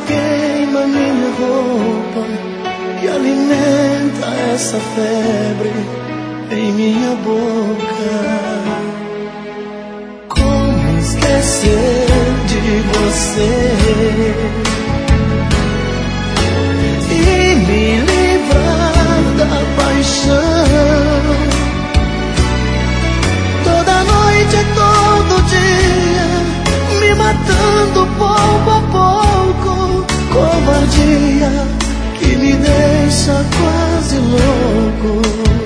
queima minha roupa, que alimenta essa febre em minha boca. Como esquecer de você e me livrar da paixão? Toda noite e todo dia, me matando pouco a pouco. Covardia que me deixa quase louco.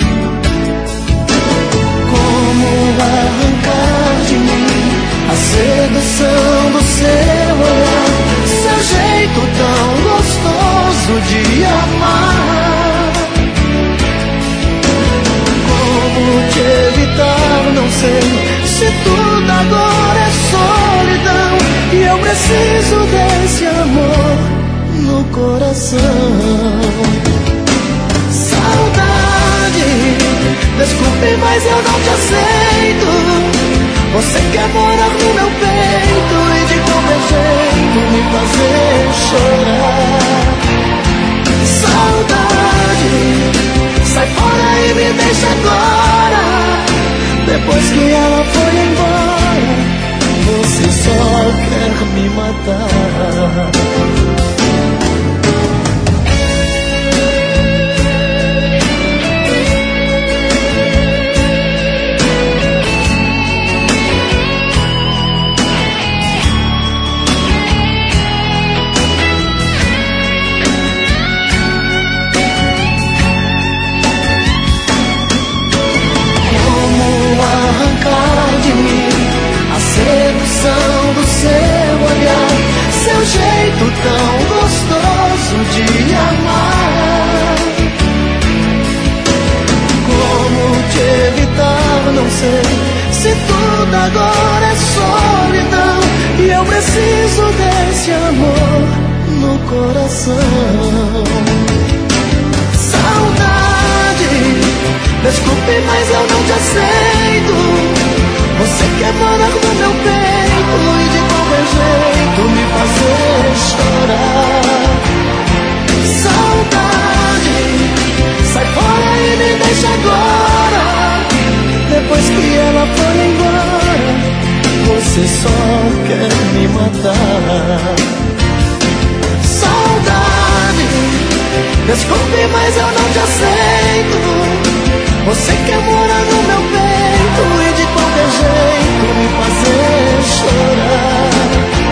Como arrancar de mim a sedução do seu olhar, seu jeito tão gostoso de amar? Como te evitar, não sei, se tudo agora é solidão e eu preciso desse amor no coração. Saudade, desculpe, mas eu não te aceito. Você quer morar no meu peito e de qualquer jeito me fazer chorar. Saudade, sai fora e me deixa agora. Depois que ela foi embora, você só quer me matar. Do seu olhar, seu jeito tão gostoso de amar. Como te evitar, não sei, se tudo agora é solidão e eu preciso desse amor no coração. Saudade, desculpe, mas eu não te aceito. Você quer morar no meu peito e de qualquer jeito me fazer chorar. Saudade, sai fora e me deixa agora. Depois que ela foi embora, você só quer me matar. Saudade, desculpe, mas eu não te aceito. Você quer morar no meu peito e de qualquer jeito me fazer chorar.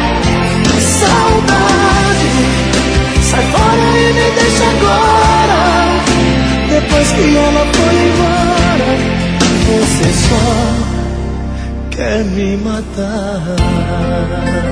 Saudade, sai fora e me deixa agora. Depois que ela foi embora, você só quer me matar.